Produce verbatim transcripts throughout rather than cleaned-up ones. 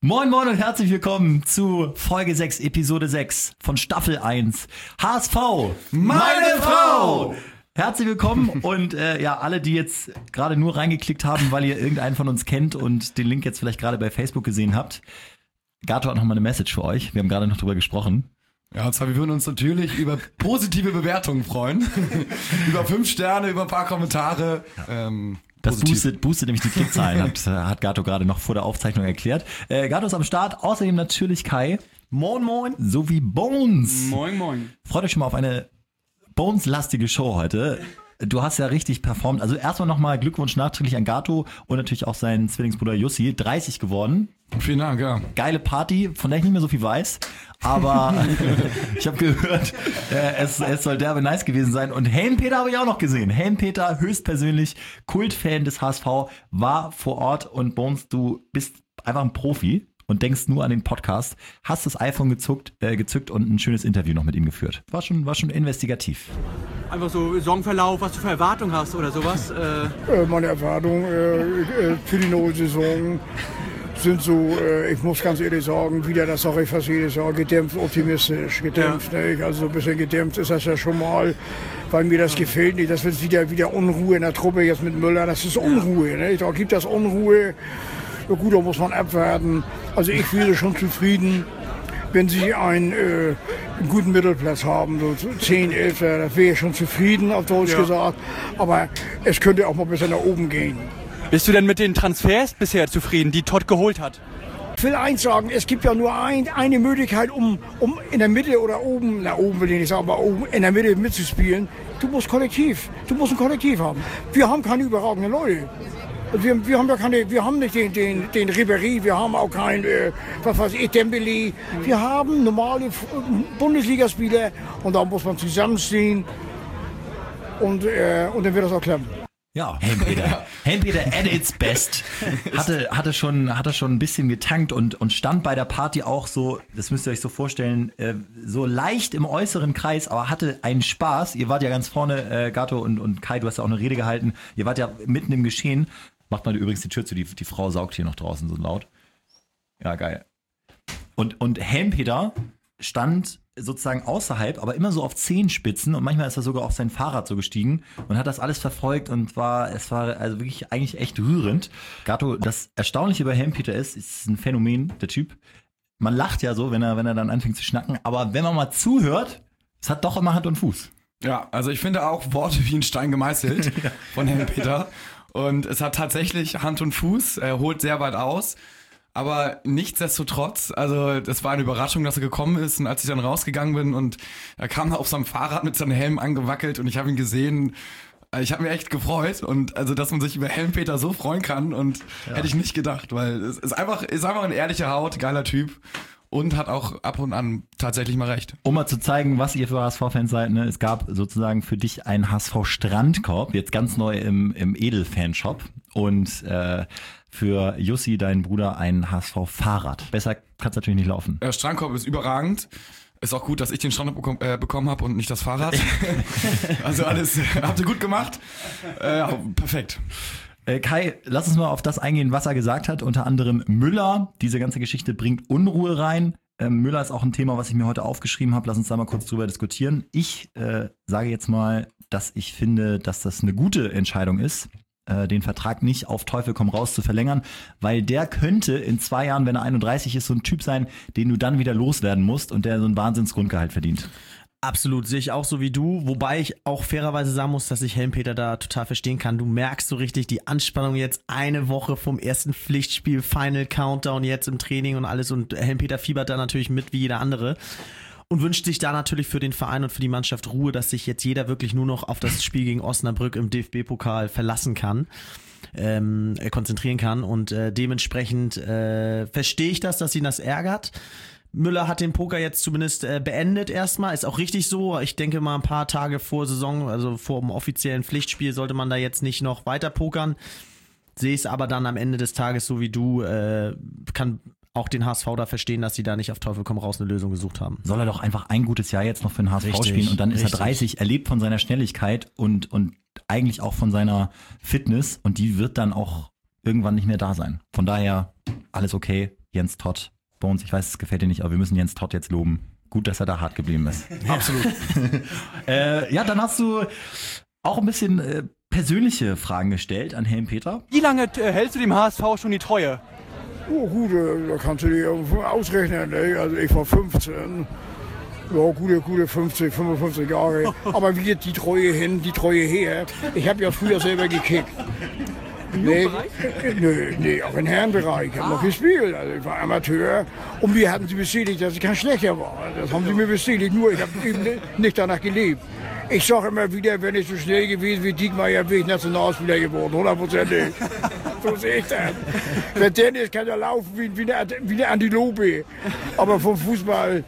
Moin Moin und herzlich willkommen zu Folge sechs, Episode sechs von Staffel eins. H S V, meine Frau! Herzlich willkommen und äh, ja, alle, die jetzt gerade nur reingeklickt haben, weil ihr irgendeinen von uns kennt und den Link jetzt vielleicht gerade bei Facebook gesehen habt. Gato hat nochmal eine Message für euch. Wir haben gerade noch drüber gesprochen. Ja, und zwar, wir würden uns natürlich über positive Bewertungen freuen. Über fünf Sterne, über ein paar Kommentare. Ähm, das boostet, boostet nämlich die Klickzahlen, hat, hat Gato gerade noch vor der Aufzeichnung erklärt. Äh, Gato ist am Start, außerdem natürlich Kai. Moin Moin. Sowie Bones. Moin Moin. Freut euch schon mal auf eine Bones-lastige Show heute. Du hast ja richtig performt. Also erstmal nochmal Glückwunsch nachträglich an Gato und natürlich auch seinen Zwillingsbruder Jussi. dreißig geworden. Vielen Dank, ja. Geile Party, von der ich nicht mehr so viel weiß. Aber ich habe gehört, äh, es, es soll derbe nice gewesen sein. Und Helmpeter habe ich auch noch gesehen. Helmpeter, höchstpersönlich Kultfan des H S V, war vor Ort. Und Bones, du bist einfach ein Profi und denkst nur an den Podcast, hast das iPhone gezuckt, äh, gezückt und ein schönes Interview noch mit ihm geführt. War schon, war schon investigativ. Einfach so Saisonverlauf, was du für Erwartungen hast oder sowas? Äh Äh, meine Erwartungen äh, äh, für die neue Saison sind so, äh, ich muss ganz ehrlich sagen, wieder, das sage ich fast jedes Jahr, gedämpft, optimistisch, gedämpft. Ja. Ne? Also ein bisschen gedämpft ist das ja schon mal, weil mir das gefällt nicht. Das wird wieder, wieder Unruhe in der Truppe jetzt mit Müller, das ist Unruhe. Ne? Da gibt das Unruhe, ja gut, da muss man abwarten. Also ich wäre schon zufrieden, wenn sie einen, äh, einen guten Mittelplatz haben, so zehn, elf, da wäre ich schon zufrieden, auf Deutsch Ja. gesagt. Aber es könnte auch mal ein bisschen nach oben gehen. Bist du denn mit den Transfers bisher zufrieden, die Todd geholt hat? Ich will eins sagen, es gibt ja nur ein, eine Möglichkeit, um, um in der Mitte oder oben, na oben will ich nicht sagen, aber oben in der Mitte mitzuspielen. Du musst Kollektiv, du musst ein Kollektiv haben. Wir haben keine überragenden Leute. Wir, wir haben ja keine, wir haben nicht den, den, den Ribéry, wir haben auch keinen, äh, was weiß ich, Dembélé. Wir haben normale Bundesligaspieler und da muss man zusammenstehen und, äh, und dann wird das auch klappen. Ja, Helmpeter. Helmpeter at its best. Hatte, hatte schon, hatte schon ein bisschen getankt und, und stand bei der Party auch so, das müsst ihr euch so vorstellen, äh, so leicht im äußeren Kreis, aber hatte einen Spaß. Ihr wart ja ganz vorne, äh, Gato und, und Kai, du hast ja auch eine Rede gehalten. Ihr wart ja mitten im Geschehen. Macht mal übrigens die Tür zu, die, die Frau saugt hier noch draußen so laut. Ja, geil. Und, und Helmpeter stand sozusagen außerhalb, aber immer so auf Zehenspitzen und manchmal ist er sogar auf sein Fahrrad so gestiegen und hat das alles verfolgt und war, es war also wirklich eigentlich echt rührend. Gato, das Erstaunliche bei Helmpeter ist, ist ein Phänomen, der Typ. Man lacht ja so, wenn er, wenn er dann anfängt zu schnacken, aber wenn man mal zuhört, es hat doch immer Hand und Fuß. Ja, also ich finde auch Worte wie ein Stein gemeißelt von Helmpeter. Und es hat tatsächlich Hand und Fuß, er holt sehr weit aus. Aber nichtsdestotrotz, also das war eine Überraschung, dass er gekommen ist. Und als ich dann rausgegangen bin und er kam auf seinem Fahrrad mit seinem Helm angewackelt und ich habe ihn gesehen, ich habe mich echt gefreut. Und also, dass man sich über Helmpeter so freuen kann und ja. Hätte ich nicht gedacht, weil es ist einfach, ist einfach eine ehrliche Haut, geiler Typ. Und hat auch ab und an tatsächlich mal recht. Um mal zu zeigen, was ihr für H S V-Fans seid, ne? Es gab sozusagen für dich einen H S V-Strandkorb, jetzt ganz neu im, im Edel-Fanshop. Und äh, für Jussi, deinen Bruder, ein H S V-Fahrrad. Besser kann es natürlich nicht laufen. Der Strandkorb ist überragend. Ist auch gut, dass ich den Strandkorb bekom- äh, bekommen habe und nicht das Fahrrad. Also alles habt ihr gut gemacht. Äh, perfekt. Äh, Kai, lass uns mal auf das eingehen, was er gesagt hat. Unter anderem Müller. Diese ganze Geschichte bringt Unruhe rein. Ähm, Müller ist auch ein Thema, was ich mir heute aufgeschrieben habe. Lass uns da mal kurz drüber diskutieren. Ich äh, sage jetzt mal, dass ich finde, dass das eine gute Entscheidung ist, äh, den Vertrag nicht auf Teufel komm raus zu verlängern, weil der könnte in zwei Jahren, wenn er einunddreißig ist, so ein Typ sein, den du dann wieder loswerden musst und der so ein Wahnsinnsgrundgehalt verdient. Absolut, sehe ich auch so wie du, wobei ich auch fairerweise sagen muss, dass ich Helmpeter da total verstehen kann. Du merkst so richtig die Anspannung jetzt eine Woche vom ersten Pflichtspiel, Final Countdown jetzt im Training und alles und Helmpeter fiebert da natürlich mit wie jeder andere und wünscht sich da natürlich für den Verein und für die Mannschaft Ruhe, dass sich jetzt jeder wirklich nur noch auf das Spiel gegen Osnabrück im D F B-Pokal verlassen kann. Ähm, konzentrieren kann und äh, dementsprechend äh, verstehe ich das, dass ihn das ärgert. Müller hat den Poker jetzt zumindest äh, beendet erstmal, ist auch richtig so. Ich denke mal ein paar Tage vor Saison, also vor dem offiziellen Pflichtspiel sollte man da jetzt nicht noch weiter pokern. Sehe es aber dann am Ende des Tages so wie du, äh, kann auch den H S V da verstehen, dass sie da nicht auf Teufel komm raus eine Lösung gesucht haben. Soll er doch einfach ein gutes Jahr jetzt noch für den H S V Richtig, spielen und dann ist richtig. er dreißig, er lebt von seiner Schnelligkeit und, und eigentlich auch von seiner Fitness und die wird dann auch irgendwann nicht mehr da sein. Von daher alles okay. Jens Todt. Bones, ich weiß, es gefällt dir nicht, aber wir müssen Jens Todt jetzt loben. Gut, dass er da hart geblieben ist. Absolut. äh, ja, dann hast du auch ein bisschen äh, persönliche Fragen gestellt an Helmpeter. Wie lange äh, hältst du dem H S V schon die Treue? Oh gut, äh, da kannst du dir irgendwo ausrechnen. Ne? Also ich war fünfzehn. Ja, gute, gute fünfzig, fünfundfünfzig Jahre. Aber wie geht die Treue hin, die Treue her? Ich habe ja früher selber gekickt. Nee, nee, nee, auch im Herrenbereich. Ich habe noch gespielt. Also ich war Amateur. Und mir hatten sie bestätigt, dass ich kein Schlechter war. Das haben sie mir bestätigt. Nur ich habe eben nicht danach gelebt. Ich sage immer wieder, wenn ich so schnell gewesen wie Diekmeyer, wäre ich Nationalspieler geworden. hundertprozentig. So sehe ich das. Der Tennis kann ja laufen wie, wie, eine, wie eine Antilope. Aber vom Fußball,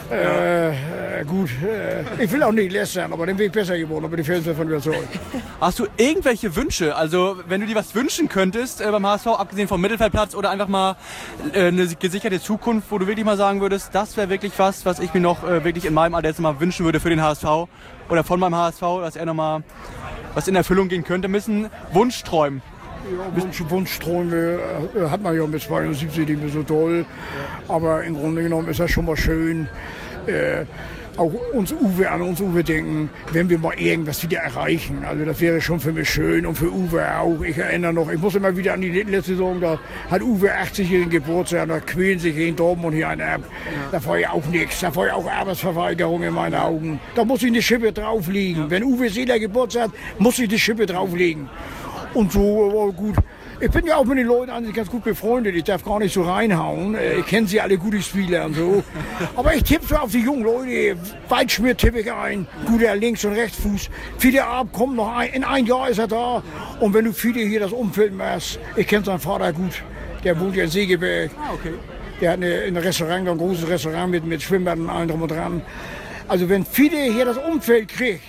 äh, gut, äh, ich will auch nicht lästern, aber dann bin ich besser geworden. Aber die Fans davon überzeugt. Hast du irgendwelche Wünsche? Also, wenn du dir was wünschen könntest äh, beim H S V, abgesehen vom Mittelfeldplatz oder einfach mal äh, eine gesicherte Zukunft, wo du wirklich mal sagen würdest, das wäre wirklich was, was ich mir noch äh, wirklich in meinem Alter jetzt mal wünschen würde für den H S V oder von meinem H S V, dass er nochmal was in Erfüllung gehen könnte, müssen Wunschträumen. Ja, Wunsch, Wunschträume äh, hat man ja mit zweiundsiebzig nicht mehr so toll. Aber im Grunde genommen ist das schon mal schön. Äh, auch uns Uwe an uns Uwe denken, wenn wir mal irgendwas wieder erreichen. Also das wäre schon für mich schön und für Uwe auch. Ich erinnere noch, ich muss immer wieder an die letzte Saison, da hat Uwe achtzigjährigen Geburtstag, da quälen sich in Dortmund hier einer ab. Da war ja auch nichts, da war ja auch Arbeitsverweigerung in meinen Augen. Da muss ich eine Schippe drauflegen. Wenn Uwe Seeler Geburtstag hat, muss ich eine Schippe drauflegen. Und so, aber gut. Ich bin ja auch mit den Leuten eigentlich ganz gut befreundet. Ich darf gar nicht so reinhauen. Ich kenne sie alle gute Spieler und so. Aber ich tippe so auf die jungen Leute. Waldschmidt tippe ich ein. Guter Links- und Rechtsfuß. Fiete Ab kommt noch ein. In ein Jahr ist er da. Und wenn du Fiete hier das Umfeld machst, ich kenne seinen Vater gut. Der wohnt ja in Segeberg. Ah, okay. Der hat eine, ein Restaurant, ein großes Restaurant mit, mit Schwimmbad und allem drum und dran. Also wenn Fiete hier das Umfeld kriegt,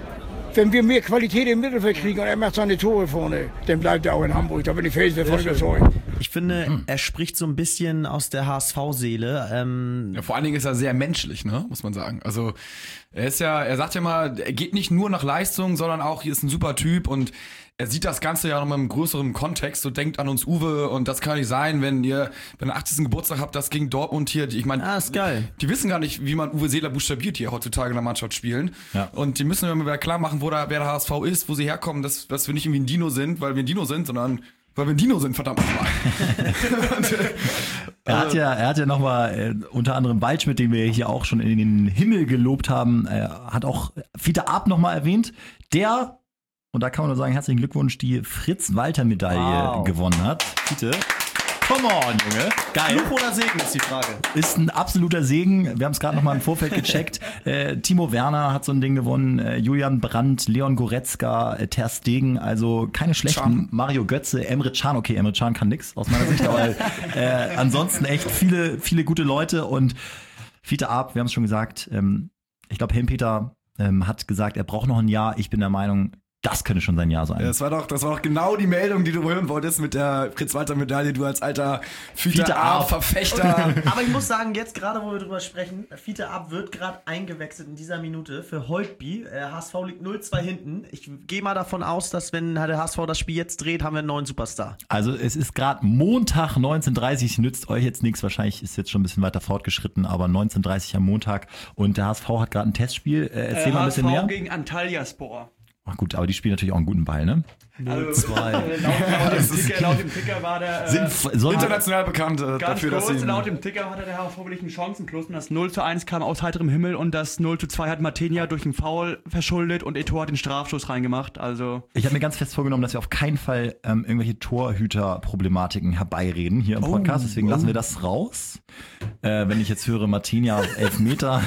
wenn wir mehr Qualität im Mittelfeld kriegen und er macht seine Tore vorne, dann bleibt er auch in Hamburg. Da bin ich fest davon überzeugt. Ich finde, er spricht so ein bisschen aus der H S V-Seele. Ähm Ja, vor allen Dingen ist er sehr menschlich, ne, muss man sagen. Also er ist ja, er sagt ja mal, er geht nicht nur nach Leistung, sondern auch, hier ist ein super Typ und er sieht das Ganze ja noch mal im größeren Kontext. So denkt an uns Uwe und das kann nicht sein, wenn ihr beim achtzigsten Geburtstag habt, das gegen Dortmund hier. Ich meine, ah, ist geil. Die wissen gar nicht, wie man Uwe Seeler buchstabiert hier heutzutage in der Mannschaft spielen. Ja. Und die müssen mir mal klar machen, wo da, wer der H S V ist, wo sie herkommen, dass, dass wir nicht irgendwie ein Dino sind, weil wir ein Dino sind, sondern weil wir ein Dino sind, verdammt nochmal. und, äh, Er hat ja, er hat ja nochmal äh, unter anderem Waldschmidt, den wir hier auch schon in den Himmel gelobt haben, äh, hat auch Fiete Ab nochmal erwähnt, der, und da kann man nur sagen, herzlichen Glückwunsch, die Fritz-Walter-Medaille wow. gewonnen hat. Fiete, come on, Junge. Geil. Fluch oder Segen ist die Frage. Ist ein absoluter Segen. Wir haben es gerade nochmal im Vorfeld gecheckt. äh, Timo Werner hat so ein Ding gewonnen, äh, Julian Brandt, Leon Goretzka, äh, Ter Stegen, also keine schlechten. Can. Mario Götze, Emre Can, okay, Emre Can kann nix aus meiner Sicht, aber äh, ansonsten echt viele, viele gute Leute und Fiete Ab, wir haben es schon gesagt, ähm, ich glaube, Helmpeter ähm, hat gesagt, er braucht noch ein Jahr. Ich bin der Meinung, das könnte schon sein Jahr sein. Ja, das war doch, das war doch genau die Meldung, die du hören wolltest mit der Fritz-Walter-Medaille, du als alter Fiete Ab-Verfechter. Aber ich muss sagen, jetzt gerade, wo wir drüber sprechen, Fiete Ab wird gerade eingewechselt in dieser Minute für Holtby. H S V liegt null zwei hinten. Ich gehe mal davon aus, dass wenn der H S V das Spiel jetzt dreht, haben wir einen neuen Superstar. Also es ist gerade Montag neunzehn Uhr dreißig, nützt euch jetzt nichts, wahrscheinlich ist jetzt schon ein bisschen weiter fortgeschritten, aber neunzehn Uhr dreißig am Montag und der H S V hat gerade ein Testspiel. Äh, erzähl äh, mal ein bisschen mehr. H S V gegen Antalyaspor. Ach gut, aber die spielen natürlich auch einen guten Ball, ne? null zwei. Also, laut, laut, dem Ticker, laut dem Ticker war der... Äh, Sind, so international bekannt äh, dafür, kurz, dass sie... laut dem Ticker hatte der H S V wirklich einen Chancenplus und das null zu eins kam aus heiterem Himmel und das null zu zwei hat Martinia durch einen Foul verschuldet und Eto'o hat den Strafschuss reingemacht, also... Ich habe mir ganz fest vorgenommen, dass wir auf keinen Fall ähm, irgendwelche Torhüter-Problematiken herbeireden hier im Podcast, deswegen oh. lassen wir das raus. Äh, wenn ich jetzt höre, Martinia Elfmeter...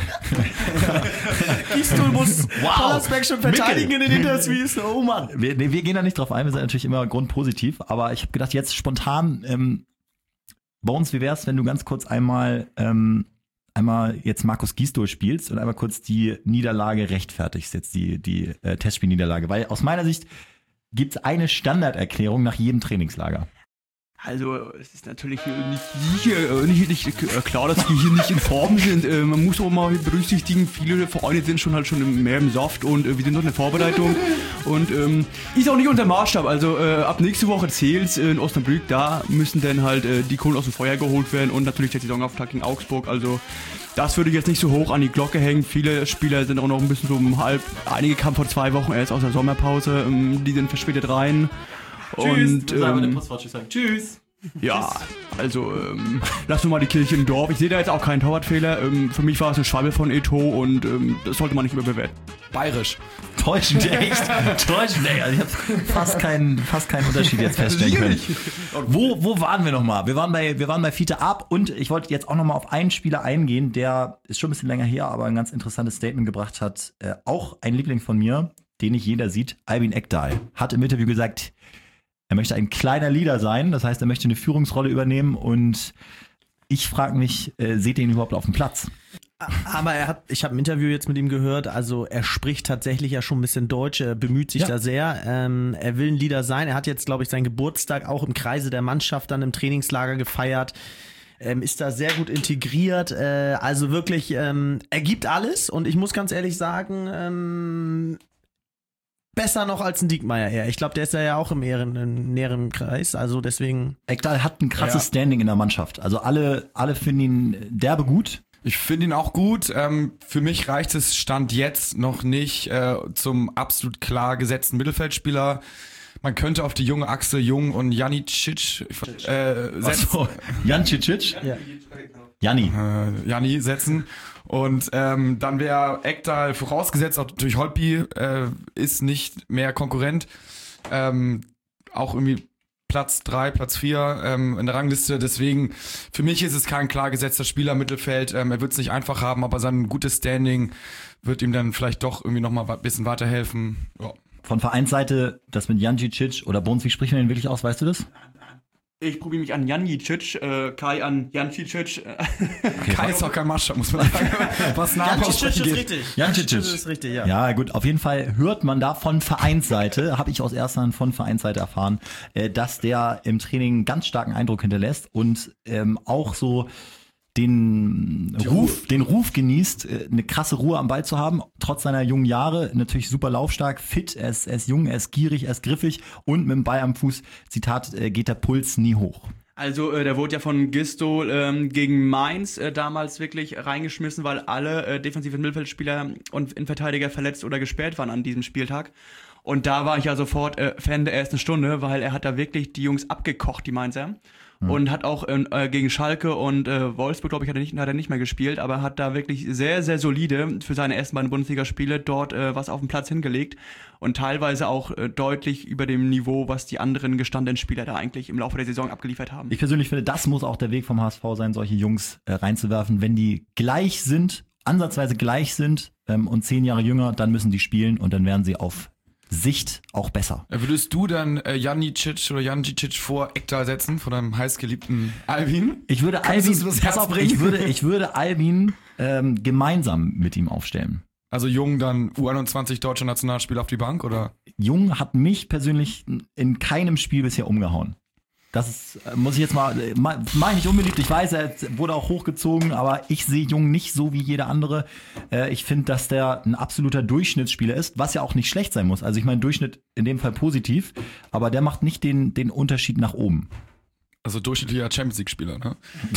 Gistol muss Pallersberg schon verteidigen in den Interviews, oh Mann. Wir, wir gehen da nicht drauf ein, wir sind natürlich immer grundpositiv, aber ich habe gedacht, jetzt spontan, ähm, Bones, wie wär's, wenn du ganz kurz einmal, ähm, einmal jetzt Markus Gisdol spielst und einmal kurz die Niederlage rechtfertigst, jetzt die, die äh, Testspielniederlage, weil aus meiner Sicht gibt's eine Standarderklärung nach jedem Trainingslager. Also, es ist natürlich nicht sicher, nicht, nicht klar, dass die hier nicht in Form sind. Äh, man muss auch mal berücksichtigen, viele Vereine sind schon halt schon mehr im Saft und äh, wir sind noch in der Vorbereitung. Und ähm, ist auch nicht unser Maßstab. Also äh, ab nächste Woche zählt's in Osnabrück, da müssen dann halt äh, die Kohlen aus dem Feuer geholt werden und natürlich der Saisonauftakt in Augsburg. Also das würde ich jetzt nicht so hoch an die Glocke hängen. Viele Spieler sind auch noch ein bisschen so um halb. Einige kamen vor zwei Wochen erst aus der Sommerpause, ähm, die sind verspätet rein. Tschüss. Und, ähm, Tschüss. ja, also ähm, lassen wir mal die Kirche im Dorf. Ich sehe da jetzt auch keinen Torwartfehler. Ähm, für mich war es eine Schwalbe von Eto und ähm, das sollte man nicht überbewerten. Bayerisch. Täuschend, echt. Täuschend, ey. Also ich habe fast keinen, fast keinen Unterschied jetzt feststellen können. Wo, wo waren wir nochmal? Wir waren bei, wir waren bei Fiete Ab und ich wollte jetzt auch nochmal auf einen Spieler eingehen, der ist schon ein bisschen länger her, aber ein ganz interessantes Statement gebracht hat. Äh, auch ein Liebling von mir, den nicht jeder sieht, Albin Ekdal, hat im Interview gesagt, er möchte ein kleiner Leader sein, das heißt, er möchte eine Führungsrolle übernehmen und ich frage mich, äh, seht ihr ihn überhaupt auf dem Platz? Aber er hat, ich habe ein Interview jetzt mit ihm gehört, also er spricht tatsächlich ja schon ein bisschen Deutsch, er bemüht sich ja. da sehr. Ähm, er will ein Leader sein, er hat jetzt, glaube ich, seinen Geburtstag auch im Kreise der Mannschaft dann im Trainingslager gefeiert. Ähm, ist da sehr gut integriert, äh, also wirklich, ähm, er gibt alles und ich muss ganz ehrlich sagen, ähm, besser noch als ein Diekmeyer eher. Ich glaube, der ist ja auch im näheren, näheren Kreis, also deswegen. Ekdal hat ein krasses Ja. Standing in der Mannschaft. Also alle, alle finden ihn derbe gut. Ich finde ihn auch gut. Ähm, für mich reicht es Stand jetzt noch nicht äh, zum absolut klar gesetzten Mittelfeldspieler. Man könnte auf die junge Achse Jung und Janicic äh, setzen. Achso, Jan Cicic? Ja. Janni. Äh, Janni setzen. Und ähm, dann wäre Ekdal vorausgesetzt, auch durch Holtby äh, ist nicht mehr Konkurrent. Ähm, auch irgendwie Platz drei, Platz vier ähm, in der Rangliste. Deswegen, für mich ist es kein klar gesetzter Spieler im Mittelfeld. Ähm, er wird es nicht einfach haben, aber sein gutes Standing wird ihm dann vielleicht doch irgendwie nochmal ein bisschen weiterhelfen. Ja. Von Vereinsseite, das mit Jan Cicic oder Bones, wie spricht man den wirklich aus, weißt du das? Ich probiere mich an Janicic, äh, Kai an Jancicic. Okay. Kai ist auch kein Maßstab, muss man sagen. Was Namen aussprechen geht. richtig. Jan Cicic. Das ist richtig, ja. Ja, gut, auf jeden Fall hört man da von Vereinsseite, habe ich aus erster Hand von Vereinsseite erfahren, äh, dass der im Training einen ganz starken Eindruck hinterlässt und ähm, auch so den Ruf, den Ruf genießt, äh, eine krasse Ruhe am Ball zu haben, trotz seiner jungen Jahre, natürlich super laufstark, fit, er ist, er ist jung, er ist gierig, er ist griffig und mit dem Ball am Fuß, Zitat, äh, geht der Puls nie hoch. Also äh, der wurde ja von Gisto ähm, gegen Mainz äh, damals wirklich reingeschmissen, weil alle äh, defensiven Mittelfeldspieler und Innenverteidiger verletzt oder gesperrt waren an diesem Spieltag. Und da war ich ja sofort äh, Fan der ersten Stunde, weil er hat da wirklich die Jungs abgekocht, die Mainzer. Mhm. Und hat auch äh, gegen Schalke und äh, Wolfsburg, glaube ich, hat er, nicht, hat er nicht mehr gespielt, aber hat da wirklich sehr, sehr solide für seine ersten beiden Bundesligaspiele dort äh, was auf den Platz hingelegt. Und teilweise auch äh, deutlich über dem Niveau, was die anderen gestandenen Spieler da eigentlich im Laufe der Saison abgeliefert haben. Ich persönlich finde, das muss auch der Weg vom H S V sein, solche Jungs äh, reinzuwerfen. Wenn die gleich sind, ansatzweise gleich sind ähm, und zehn Jahre jünger, dann müssen die spielen und dann werden sie auf Sicht auch besser. Würdest du dann äh, Janicic oder Jancicic vor Ekdal setzen, vor deinem heißgeliebten Albin? Ich würde Kannst Albin, du das pass Herz auf, bringen? ich würde, ich würde Albin ähm, gemeinsam mit ihm aufstellen. Also Jung dann U einundzwanzig deutscher Nationalspieler auf die Bank, oder? Jung hat mich persönlich in keinem Spiel bisher umgehauen. Das ist, äh, muss ich jetzt mal, äh, ma- mach ich nicht unbeliebt, ich weiß, er wurde auch hochgezogen, aber ich sehe Jung nicht so wie jeder andere. Äh, ich finde, dass der ein absoluter Durchschnittsspieler ist, was ja auch nicht schlecht sein muss. Also ich meine, Durchschnitt in dem Fall positiv, aber der macht nicht den, den Unterschied nach oben. Also durchschnittlicher Champions League-Spieler, ne?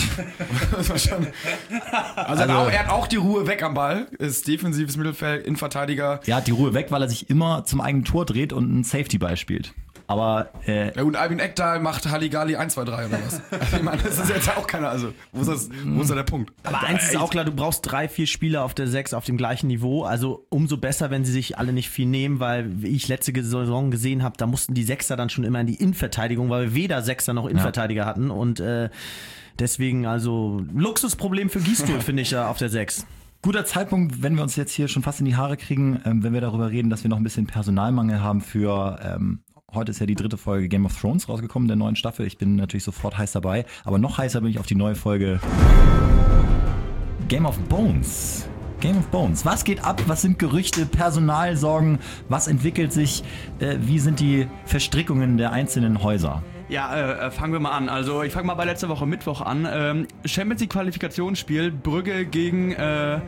Das war schon- also, er hat auch- er hat auch die Ruhe weg am Ball, ist defensives Mittelfeld, Innenverteidiger. Er hat die Ruhe weg, weil er sich immer zum eigenen Tor dreht und einen Safety-Ball spielt. Aber äh, Ja, und Albin Ekdal macht Halligalli eins, zwei, drei oder was? Also ich meine, das ist jetzt auch keiner, also wo ist, das, wo ist da der Punkt? Aber eins ist auch klar, du brauchst drei, vier Spieler auf der sechs auf dem gleichen Niveau. Also umso besser, wenn sie sich alle nicht viel nehmen, weil wie ich letzte Saison gesehen habe, da mussten die Sechser dann schon immer in die Innenverteidigung, weil wir weder Sechser noch Innenverteidiger hatten. Und äh, deswegen also Luxusproblem für Gistol, finde ich, ja, auf der sechs. guter Zeitpunkt, wenn wir uns jetzt hier schon fast in die Haare kriegen, ähm, wenn wir darüber reden, dass wir noch ein bisschen Personalmangel haben für, ähm, heute ist ja die dritte Folge Game of Thrones rausgekommen, der neuen Staffel. Ich bin natürlich sofort heiß dabei, aber noch heißer bin ich auf die neue Folge Game of Bones. Game of Bones. Was geht ab? Was sind Gerüchte, Personalsorgen? Was entwickelt sich? Äh, wie sind die Verstrickungen der einzelnen Häuser? Ja, äh, fangen wir mal an. Also ich fange mal bei letzter Woche Mittwoch an. Ähm, Champions League Qualifikationsspiel, Brügge gegen, äh,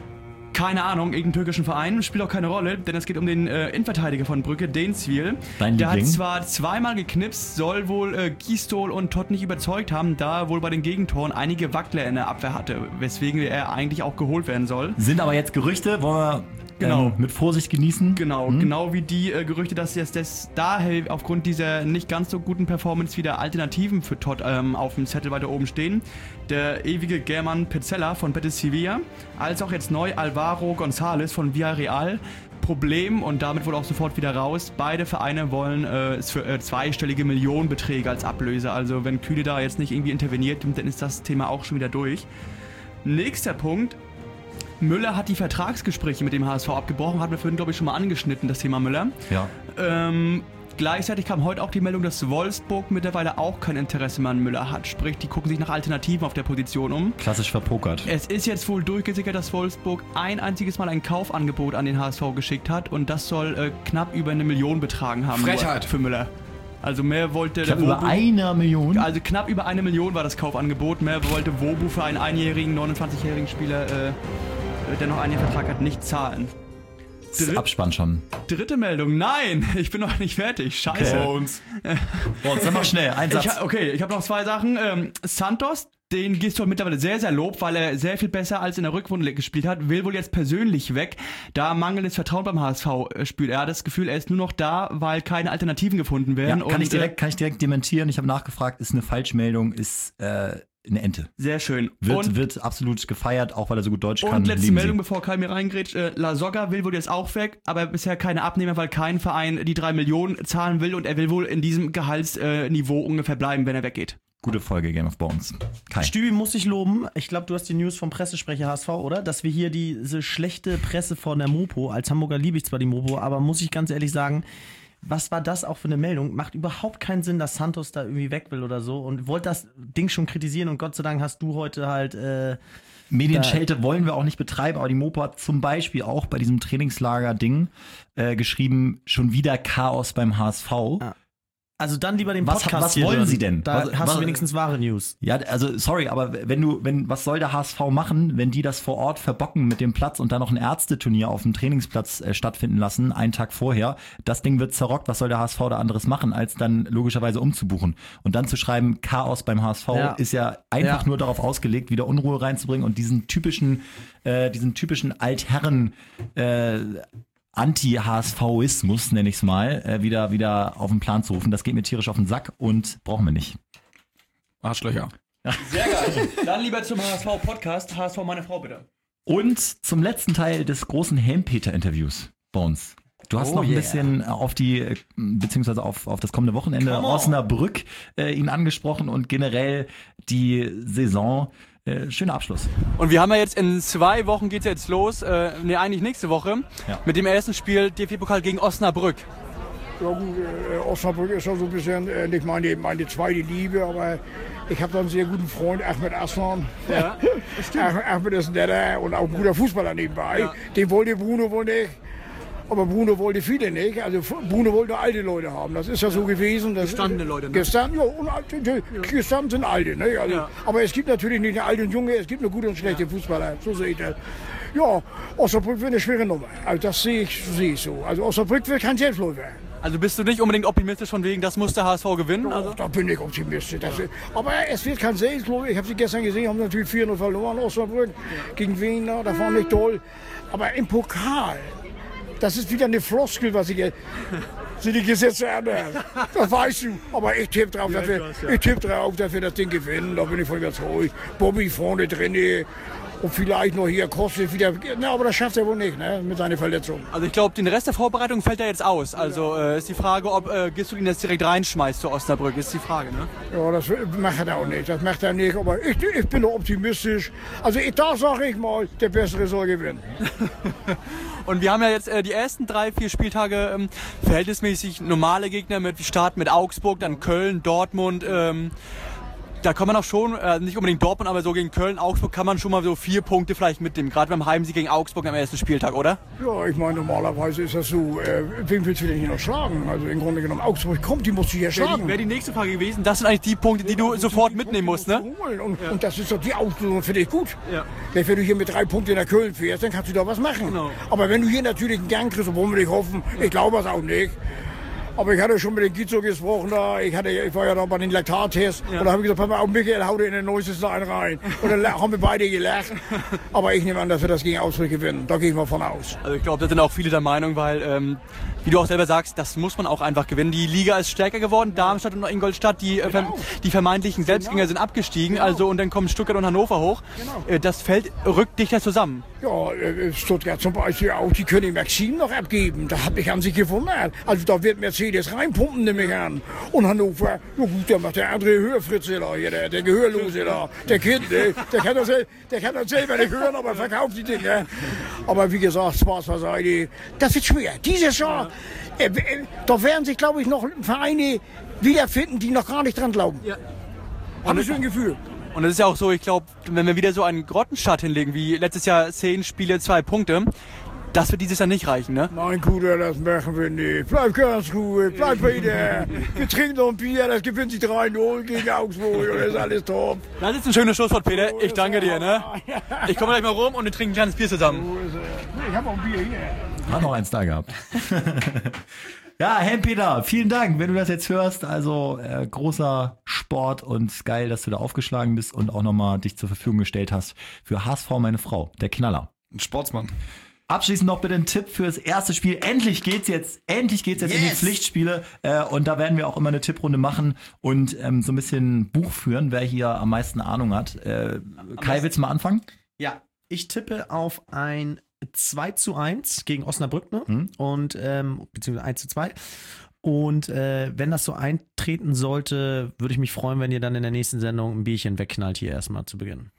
keine Ahnung, irgendeinen türkischen Verein. Spielt auch keine Rolle, denn es geht um den äh, Innenverteidiger von Brügge, Denswil. Dein Der Liebling. hat zwar zweimal geknipst, soll wohl äh, Gistol und Todd nicht überzeugt haben, da er wohl bei den Gegentoren einige Wackler in der Abwehr hatte, weswegen er eigentlich auch geholt werden soll. Sind aber jetzt Gerüchte, wollen wir Genau. ähm, mit Vorsicht genießen. Genau, Hm? genau wie die äh, Gerüchte, dass jetzt das daher aufgrund dieser nicht ganz so guten Performance wieder Alternativen für Todd ähm, auf dem Zettel weiter oben stehen. Der ewige German Petzella von Betis Sevilla, als auch jetzt neu Alvaro González von Villarreal. Problem und damit wohl auch sofort wieder raus. Beide Vereine wollen äh, für, äh, zweistellige Millionenbeträge als Ablöse. Also wenn Kühne da jetzt nicht irgendwie interveniert, dann ist das Thema auch schon wieder durch. Nächster Punkt. Müller hat die Vertragsgespräche mit dem H S V abgebrochen, hatten wir vorhin, glaube ich, schon mal angeschnitten, das Thema Müller. Ja. Ähm, gleichzeitig kam heute auch die Meldung, dass Wolfsburg mittlerweile auch kein Interesse mehr an Müller hat. Sprich, die gucken sich nach Alternativen auf der Position um. Klassisch verpokert. Es ist jetzt wohl durchgesickert, dass Wolfsburg ein einziges Mal ein Kaufangebot an den H S V geschickt hat und das soll äh, knapp über eine Million betragen haben. Frechheit. Für Müller. Also mehr wollte Knapp der über Wobu- einer Million. Also knapp über eine Million war das Kaufangebot. Mehr wollte Wobu für einen einjährigen, neunundzwanzigjährigen Spieler, äh, der noch einen Jahr Vertrag hat, nicht zahlen. Das ist Dritt- Abspann schon. Dritte Meldung. Nein, ich bin noch nicht fertig. Scheiße. Bones. Boah, sag mal schnell, ein Satz. Ich, ha- okay, ich habe noch zwei Sachen. Ähm, Santos, den Gistol mittlerweile sehr, sehr lobt, weil er sehr viel besser als in der Rückrunde gespielt hat, will wohl jetzt persönlich weg, da mangelndes Vertrauen beim H S V äh, spürt. Er hat das Gefühl, er ist nur noch da, weil keine Alternativen gefunden Ja, werden. kann, und, ich direkt, kann ich direkt dementieren. Ich habe nachgefragt, ist eine Falschmeldung, ist äh, eine Ente. Äh, sehr schön. Wird, und wird absolut gefeiert, auch weil er so gut Deutsch kann. Und letzte Lieben Meldung, Sie. bevor Kai mir reingrätscht. Äh, La Soga will wohl jetzt auch weg, aber bisher keine Abnehmer, weil kein Verein die drei Millionen zahlen will und er will wohl in diesem Gehaltsniveau ungefähr bleiben, wenn er weggeht. Gute Folge Game of Bones. Kai. Stübi muss ich loben. Ich glaube, du hast die News vom Pressesprecher H S V, oder? Dass wir hier diese schlechte Presse von der Mopo, als Hamburger liebe ich zwar die Mopo, aber muss ich ganz ehrlich sagen, was war das auch für eine Meldung? Macht überhaupt keinen Sinn, dass Santos da irgendwie weg will oder so und wollte das Ding schon kritisieren und Gott sei Dank hast du heute halt äh, Medienschelte wollen wir auch nicht betreiben, aber die Mopo hat zum Beispiel auch bei diesem Trainingslager-Ding äh, geschrieben, schon wieder Chaos beim H S V. Ja. Also dann lieber den Was- Podcast was hier wollen hören. Sie denn? Da Was- hast was- du wenigstens wahre News. Ja, also sorry, aber wenn du, wenn, was soll der H S V machen, wenn die das vor Ort verbocken mit dem Platz und dann noch ein Ärzteturnier auf dem Trainingsplatz äh, stattfinden lassen, einen Tag vorher? Das Ding wird zerrockt, was soll der H S V da anderes machen, als dann logischerweise umzubuchen? Und dann zu schreiben, Chaos beim H S V Ja. ist ja einfach Ja. nur darauf ausgelegt, wieder Unruhe reinzubringen und diesen typischen, äh, diesen typischen Altherren, äh, Anti-HSVismus, nenne ich es mal, äh, wieder, wieder auf den Plan zu rufen. Das geht mir tierisch auf den Sack und brauchen wir nicht. Arschlöcher. Sehr geil. Dann lieber zum H S V-Podcast. H S V, meine Frau, bitte. Und zum letzten Teil des großen Helmpeter-Interviews, Bones. Du hast Oh noch ein yeah. bisschen auf die, äh, beziehungsweise auf, auf das kommende Wochenende Come on. Osnabrück äh, ihn angesprochen und generell die Saison. Äh, schöner Abschluss. Und wir haben ja jetzt in zwei Wochen geht's jetzt los, äh, ne eigentlich nächste Woche, Ja. mit dem ersten Spiel D F B-Pokal gegen Osnabrück. Ja gut, äh, Osnabrück ist ja so ein bisschen äh, nicht meine, meine zweite Liebe, aber ich habe da einen sehr guten Freund, Ahmed Aslan. Ja, Ah- Ahmed ist ein netter und auch ein guter Fußballer nebenbei. Ja. Den wollte Bruno wohl nicht. Aber Bruno wollte viele nicht. Also Bruno wollte alte Leute haben. Das ist ja so gewesen. Das, Gestandene Leute, ne? Gestanden, ja, und alte, die, gestanden sind alte. Ne? Also, Ja. Aber es gibt natürlich nicht eine alte und junge, es gibt nur gute und schlechte Fußballer. So sehe ich das. Ja, Osnabrück wird eine schwere Nummer. Also das sehe ich, sehe ich so. Also Osnabrück wird kein Selbstläufer. Also bist du nicht unbedingt optimistisch von wegen, das muss der H S V gewinnen? Also? Doch, da bin ich optimistisch. Das, aber es wird kein Selbstläufer. Ich habe sie gestern gesehen, haben natürlich vier null verloren, Osnabrück gegen Wiener. Das war nicht toll. Aber im Pokal, das ist wieder eine Floskel, was ich jetzt. Sind die Gesetze anders? Das weißt du. Aber ich tippe drauf, dass wir, ich tipp drauf, dass wir das Ding gewinnen. Da bin ich voll überzeugt. Bobby vorne drin. Und vielleicht noch hier Kostet wieder. Na, aber das schafft er wohl nicht, ne? Mit seiner Verletzung. Also ich glaube, den Rest der Vorbereitung fällt er jetzt aus. Also äh, ist die Frage, ob äh, Gisdol ihn jetzt direkt reinschmeißt zu Osnabrück, ist die Frage, ne? Ja, das macht er auch nicht. Das macht er nicht. Aber ich, ich bin doch optimistisch. Also ich, da sage ich mal, der Bessere soll gewinnen. Und wir haben ja jetzt äh, die ersten drei, vier Spieltage ähm, verhältnismäßig normale Gegner mit Start mit Augsburg, dann Köln, Dortmund. Ähm, da kann man auch schon, äh, nicht unbedingt Dortmund, aber so gegen Köln, Augsburg kann man schon mal so vier Punkte vielleicht mitnehmen, gerade beim Heimsieg gegen Augsburg am ersten Spieltag, oder? Ja, ich meine, normalerweise ist das so, äh, wen willst du denn hier noch schlagen? Also im Grunde genommen, Augsburg kommt, die musst du hier Wäre schlagen. die, wär die nächste Frage gewesen, das sind eigentlich die Punkte, die du sofort mitnehmen musst, ne? Und, und das ist doch die Auslosung für dich gut. Ja. Wenn du hier mit drei Punkten nach Köln fährst, dann kannst du da was machen. Genau. Aber wenn du hier natürlich einen Gang kriegst, obwohl wir nicht hoffen, ich glaube es auch nicht. Aber ich hatte schon mit dem Gizo gesprochen, da. Ich, hatte, ich war ja da bei den Laktattests. Ja. Und da habe ich gesagt, pass mal auf, Michael, hau dir in den neuesten einen rein. Und dann haben wir beide gelacht. Aber ich nehme an, dass wir das gegen Augsburg gewinnen. Da gehe ich mal von aus. Also ich glaube, da sind auch viele der Meinung, weil, ähm, wie du auch selber sagst, das muss man auch einfach gewinnen. Die Liga ist stärker geworden, Darmstadt und Ingolstadt, die, äh, Genau. die vermeintlichen Selbstgänger Genau. sind abgestiegen. Genau. Also und dann kommen Stuttgart und Hannover hoch. Genau. Äh, das Feld rückt dichter zusammen. Ja, äh, Stuttgart zum Beispiel auch, die können Maxim noch abgeben. Da hat mich an sich gewundert. Also da wird Mercedes reinpumpen, nehme ich an. Und Hannover, ja gut, der macht der André Hörfritze da, hier, der, der Gehörlose da. Der Kind, der, der, kann das, sel- der kann das selber nicht hören, aber verkauft die Dinge. Aber wie gesagt, Spaß beiseite, das wird schwer. Dieses Jahr, äh, äh, da werden sich, glaube ich, noch Vereine wiederfinden, die noch gar nicht dran glauben. Ja. Habe ich so ein Gefühl. Und es ist ja auch so, ich glaube, wenn wir wieder so einen Grottenstart hinlegen, wie letztes Jahr zehn Spiele, zwei Punkte, das wird dieses Jahr nicht reichen, ne? Mein Bruder, das machen wir nicht. Bleib ganz ruhig, bleib bei dir. Wir trinken noch ein Bier, das gewinnt sich drei null gegen Augsburg und das ist alles top. Das ist ein schönes Schlusswort, Peter. Ich danke dir, ne? Ich komme gleich mal rum und wir trinken ein kleines Bier zusammen. Ich habe auch ein Bier hier. Hat noch eins da gehabt. Ja, Helm-Peter, vielen Dank, wenn du das jetzt hörst. Also äh, großer Sport und geil, dass du da aufgeschlagen bist und auch nochmal dich zur Verfügung gestellt hast für H S V, meine Frau, der Knaller. Ein Sportsmann. Abschließend noch bitte ein Tipp fürs erste Spiel. Endlich geht's jetzt, endlich geht's jetzt yes. in die Pflichtspiele. Äh, und da werden wir auch immer eine Tipprunde machen und ähm, so ein bisschen Buch führen, wer hier am meisten Ahnung hat. Äh, Kai, willst du mal anfangen? Ja, ich tippe auf ein zwei zu eins gegen Osnabrück, ne? Hm. Und, ähm, beziehungsweise eins zu zwei. Und äh, wenn das so eintreten sollte, würde ich mich freuen, wenn ihr dann in der nächsten Sendung ein Bierchen wegknallt, hier erstmal zu Beginn.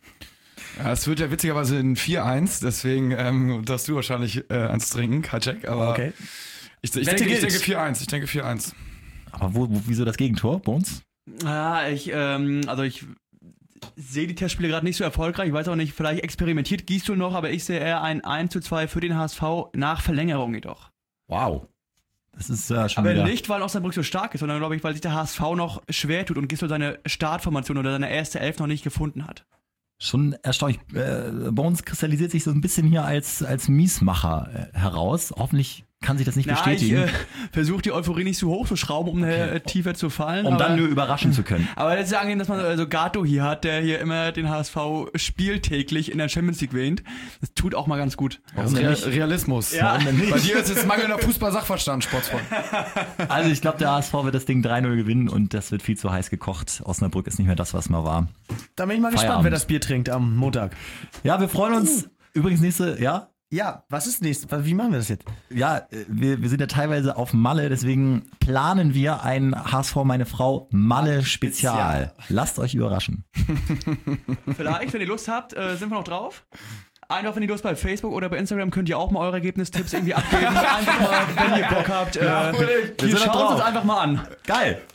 Ja, es wird ja witzigerweise ein vier eins, deswegen ähm, darfst du wahrscheinlich äh, eins trinken, Kacek, aber okay. ich, ich, denke, ich denke vier eins, ich denke vier eins. Aber wo, wo, wieso das Gegentor, Bones? Ja, ich, ähm, also ich sehe die Testspiele gerade nicht so erfolgreich. Ich weiß auch nicht, vielleicht experimentiert Gisdol noch, aber ich sehe eher ein eins zu zwei für den H S V nach Verlängerung jedoch. Wow. Das ist äh, schon aber wieder... nicht, weil Osnabrück so stark ist, sondern glaube ich, weil sich der H S V noch schwer tut und Gisdol seine Startformation oder seine erste Elf noch nicht gefunden hat. Schon erstaunlich. Äh, Bones kristallisiert sich so ein bisschen hier als, als Miesmacher äh, heraus. Hoffentlich kann sich das nicht Na, bestätigen. Ich äh, versuche die Euphorie nicht zu hoch zu schrauben, um okay. äh, tiefer zu fallen. Um aber, dann nur überraschen zu können. Aber das ist ja angenehm, dass man also Gato hier hat, der hier immer den H S V spieltäglich in der Champions League wähnt. Das tut auch mal ganz gut. Warum denn nicht? Realismus. Ja. Warum denn nicht? Bei dir ist jetzt mangelnder Fußball-Sachverstand, Sportsfreund. Also ich glaube, der H S V wird das Ding drei null gewinnen und das wird viel zu heiß gekocht. Osnabrück ist nicht mehr das, was mal war. Da bin ich mal Feierabend. gespannt, wer das Bier trinkt am Montag. Ja, wir freuen uns. Uh. Übrigens nächste, ja? Ja, was ist nächstes? Wie machen wir das jetzt? Ja, wir, wir sind ja teilweise auf Malle, deswegen planen wir ein H S V, meine Frau, Malle-Spezial. Lasst euch überraschen. Vielleicht, wenn ihr Lust habt, äh, sind wir noch drauf. Einfach, wenn ihr Lust bei Facebook oder bei Instagram könnt ihr auch mal eure Ergebnistipps irgendwie abgeben. Einfach mal, wenn ihr Bock habt. Äh, ja, wir schauen uns das einfach mal an. Geil.